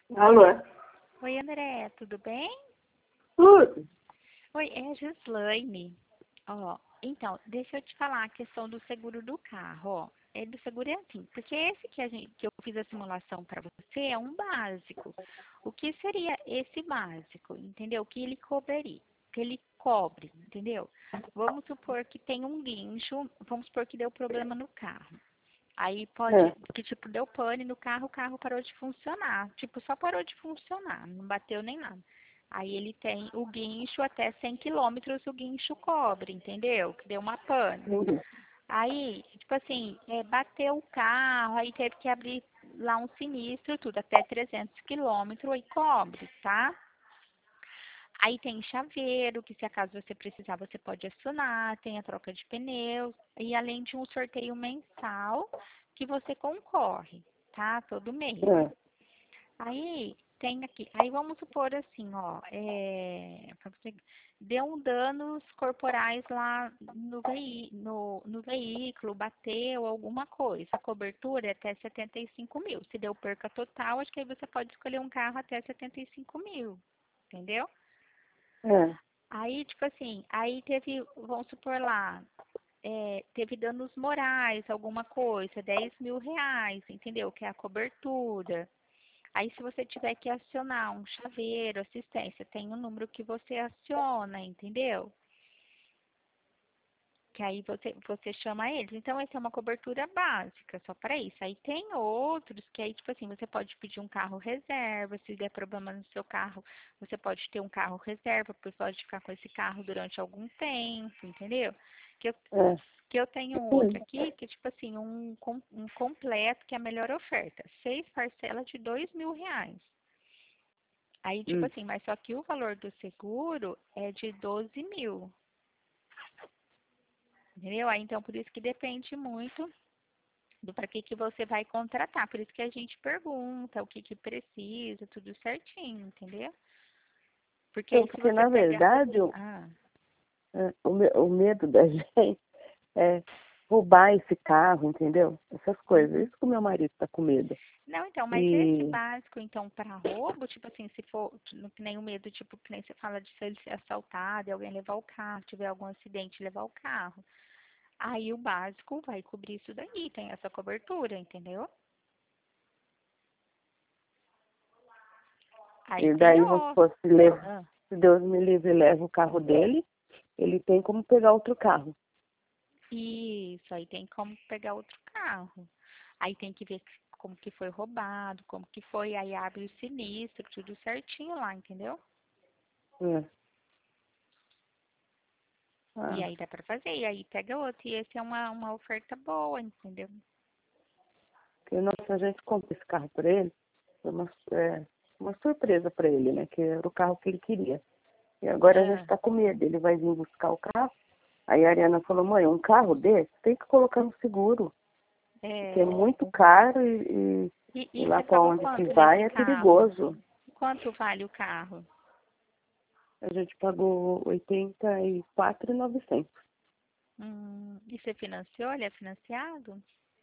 Alô? Oi, André, tudo bem? Tudo? Oi, é a Gislaine. Ó, então, deixa eu te falar a questão do seguro do carro, ó. É do seguro é assim, porque esse que eu fiz a simulação para você é um básico. O que seria esse básico, entendeu? O que ele cobriria, que ele cobre, entendeu? Vamos supor que tem um guincho, vamos supor que deu problema no carro. Aí pode, É. que tipo, deu pane no carro, o carro parou de funcionar. Tipo, só parou de funcionar, não bateu nem nada. Aí ele tem o guincho até 100 quilômetros, o guincho cobre, entendeu? Que deu uma pane. Entendi. Aí, tipo assim, bateu o carro, aí teve que abrir lá um sinistro, tudo, até 300 quilômetros, aí cobre, tá? Aí tem chaveiro, que se acaso você precisar, você pode acionar, tem a troca de pneus, e além de um sorteio mensal que você concorre, tá? Todo mês. É. Aí tem aqui, aí vamos supor assim, ó, pra você, deu um danos corporais lá no veículo, bateu alguma coisa. A cobertura é até 75 mil. Se deu perca total, acho que aí você pode escolher um carro até 75 mil, entendeu? É. Aí, tipo assim, aí teve, vamos supor lá, teve danos morais, alguma coisa, 10 mil reais, entendeu? Que é a cobertura. Aí, se você tiver que acionar um chaveiro, assistência, tem um número que você aciona, entendeu? Que aí você chama eles. Então, essa é uma cobertura básica, só para isso. Aí tem outros que aí, tipo assim, você pode pedir um carro reserva, se der problema no seu carro, você pode ter um carro reserva, porque pode ficar com esse carro durante algum tempo, entendeu? Que eu, É. que eu tenho outro aqui, que é tipo assim, um completo, que é a melhor oferta. 6 parcelas de 2 mil reais. Aí, tipo Hum. assim, mas só que o valor do seguro é de 12 mil. Entendeu? Aí, então, por isso que depende muito do para que você vai contratar. Por isso que a gente pergunta o que precisa, tudo certinho, entendeu? Porque Então, aí se porque, você na pegar. verdade, Ah, o medo da gente é roubar esse carro, entendeu? Essas coisas. uhum. Isso que o meu marido tá com medo. Não, então, mas esse E básico, então, para roubo, tipo assim, se for, que nem o medo, tipo, que nem você fala de se ele ser assaltado e alguém levar o carro, tiver algum acidente e levar o carro. Aí o básico vai cobrir isso daí, tem essa cobertura, entendeu? Aí e tem daí, vamos o. supor, Ah, se Deus me livre e leva o carro dele, ele tem como pegar outro carro. isso, aí tem como pegar outro carro. Aí tem que ver como que foi roubado, como que foi, aí abre o sinistro, tudo certinho lá, entendeu? É. E Ah, aí dá pra fazer, e aí pega outro. E esse é uma oferta boa, entendeu? porque a gente compra esse carro para ele, foi uma surpresa para ele, né? Que era o carro que ele queria. E agora a gente Ah, está com medo, ele vai vir buscar o carro. Aí a Ariana falou, mãe, um carro desse tem que colocar no seguro, porque é é. muito caro e E lá você para pagou onde que quanto vai nesse é carro? perigoso. Quanto vale o carro? A gente pagou 84.900. E você financiou? Ele é financiado?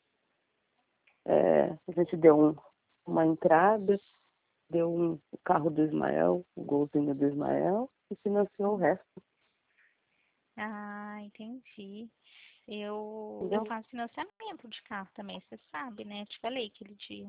A gente deu uma entrada, deu o carro do Ismael, o golzinho do Ismael, e financiou o resto, Ah, entendi. Eu entendeu? faço financiamento de carro também, você sabe, né? Te falei aquele dia.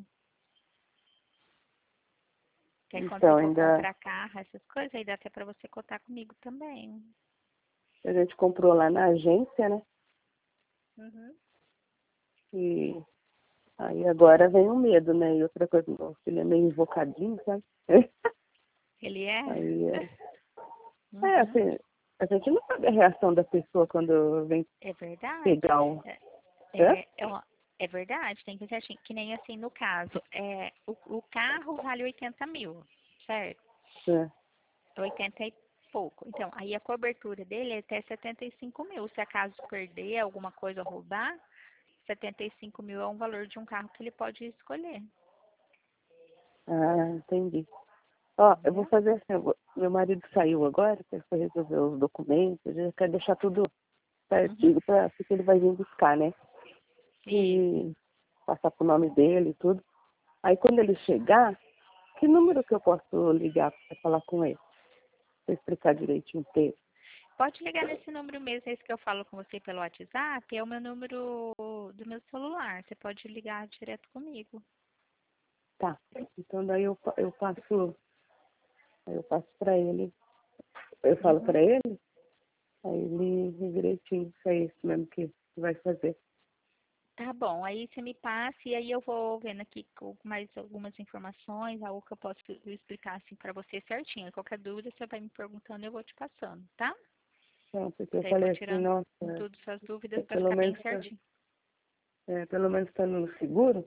Que aí quando você Então, for ainda comprar carro, essas coisas, aí dá até pra você cotar comigo também. a gente comprou lá na agência, né? Uhum. E aí agora vem o medo, né? E outra coisa, meu filho é meio invocadinho, sabe? Ele é? Aí, Uhum. assim, a gente não sabe a reação da pessoa quando vem É verdade. pegar um. É, É? é verdade, tem que ser assim, que nem assim, no caso, o carro vale 80 mil, certo? É. 80 e pouco. Então, aí a cobertura dele é até 75 mil. Se acaso perder alguma coisa, roubar, 75 mil é um valor de um carro que ele pode escolher. Ah, entendi. Ó, eu vou Entendeu? fazer assim, meu marido saiu agora, que ele foi resolver os documentos, ele quer deixar tudo Uhum. certinho porque ele vai vir buscar, né? Isso. E passar pro nome dele e tudo. Aí quando ele chegar, Que número que eu posso ligar para falar com ele? Para explicar direitinho o texto. Pode ligar nesse número mesmo, esse que eu falo com você pelo WhatsApp, é o meu número do meu celular. Você pode ligar direto comigo. Tá. Então daí eu passo para ele. Eu falo Uhum. para ele, aí ele vê direitinho se é isso mesmo que vai fazer. Tá bom, aí você me passa e aí eu vou vendo aqui com mais algumas informações, algo que eu posso explicar assim para você certinho. Qualquer dúvida você vai me perguntando e eu vou te passando, tá? Então, porque eu Daí eu vou falei assim, tirando nossa, tudo suas dúvidas para pelo ficar bem menos certinho. pelo menos estando no seguro,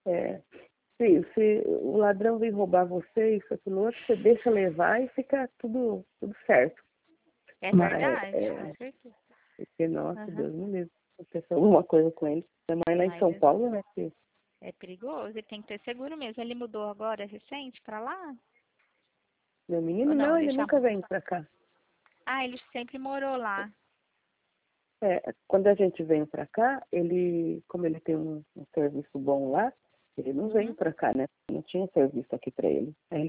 se o ladrão vem roubar você, isso, aquilo outro, você deixa levar e fica tudo certo. É Mas, verdade, com certeza. porque, nossa, Aham. Deus me livre, aconteceu alguma coisa com ele. Também lá em Mas São Paulo, né, que é perigoso e tem que ter seguro mesmo. Ele mudou agora, recente, para lá? meu Ou menino, não, não, ele ele já... nunca vem pra cá. Ah, ele sempre morou lá. Quando a gente vem pra cá, como ele tem um serviço bom lá, ele não vem Uhum. pra cá, né? Não tinha serviço aqui pra ele. Aí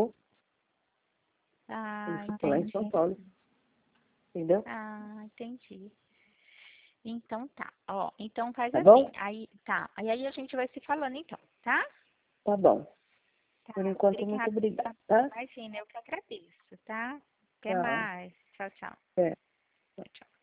ele Ah, ficou lá em São entendi. Paulo, entendeu? Ah, entendi. Então tá. Ó, então faz Tá assim. bom? Aí tá. Aí a gente vai se falando então, tá? Tá bom. Tá. Por enquanto, muito Obrigada. obrigada, tá? Imagina, eu que agradeço, tá? Até Tchau. mais. Tchau, tchau. É. Tchau, tchau.